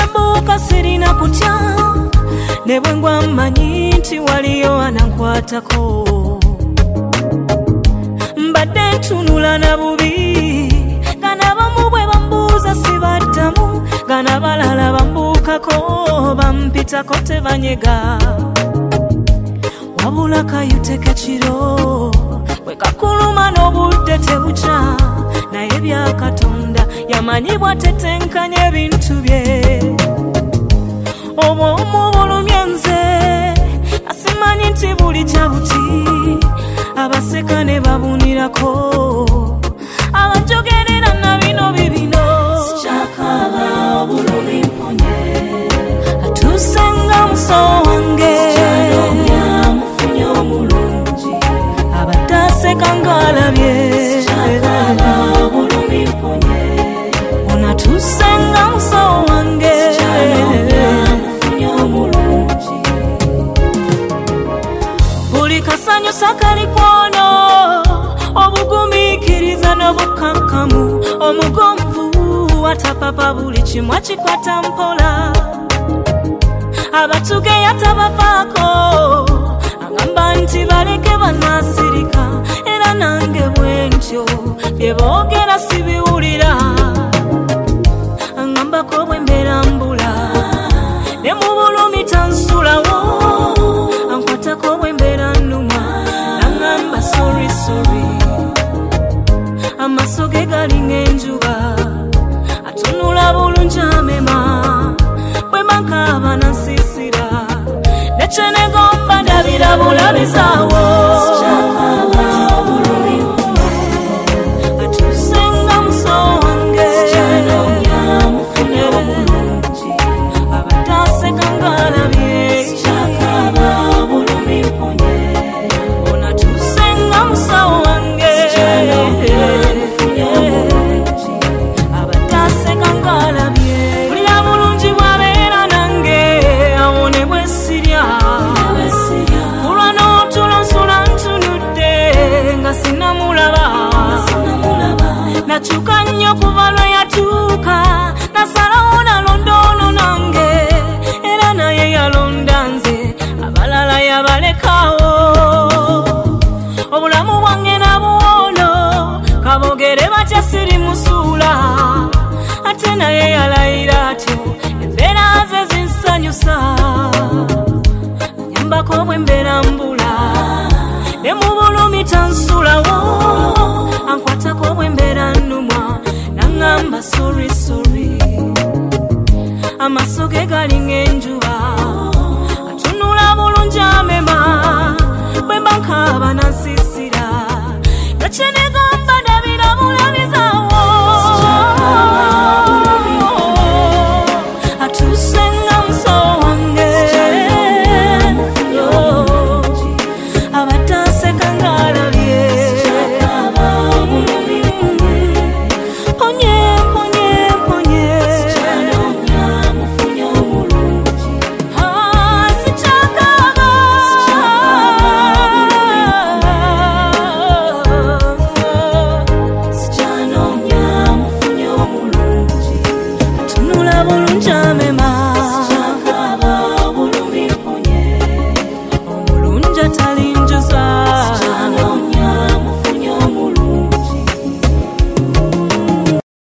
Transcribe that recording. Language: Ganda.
bwembuuka sirina kutya ne bwe ngwa mmanyi nti waliyo anankwatako mbadde ntunula na bubi ng'abamu bwe bambuuza sibaddamu ng'abalala bambuukako bampitako tebanyega wabula kayuteka kiro bwe kakuluma n'obudde tebukya naye bya Katonda yamanyibwa tetenkanya ebintu bye obwomu bulumye nze asimanyi nti buli kyabuti abaseka ne babunirako abanjogerera na bino bibino sikyakaba obulumi mponye atusenga muso wange sikyanonya mufunye omulungi abataseka ngalabye sikyakaba obulumi mponye onatusenga muso wange sikyanonya mufunye omulungi buli kasanyusa kali kwono obugumiikiriza n'obukakamu omugomvu atapapa buli kimu akikwata mpola abatugeya tabafaako agamba nti baleke banasirika era nange bwentyo bye boogera sibiwulira angambako bwe mbeera mbula ne mu bulumi tansulawo ankwatako bwe mbeera nnuma nangamba sorry amaso ge galinga enjuba atunula bulungi amema bwe makaaba nansisira nekyenegomba ndabira bulabizaawo atusenga muso wange abataseka ngalabye onatusenga muso wange abataseka ngalabye bulira bulungi bwabeera nange awone bwe sirya kulwa n'otulo nsula ntunudde nga sinamulaba nakyuka nnyo kuva lwe yatuuka nasalawo nalonda ono nange era naye yalonda nze abalala yabalekawo obulamu bwange nabuwono kabogere batya siri musuula ate naye yalayira atyo embeera ze zinsanyusa nyambako bwe mbeera mbula ne mu bulumi tansulawo ankwatako bwe mbeera nnumwa nangamba sorry amaso ge galinga enjuba atunula bulungi amema bwe mba nkaaba nansisira nakyenega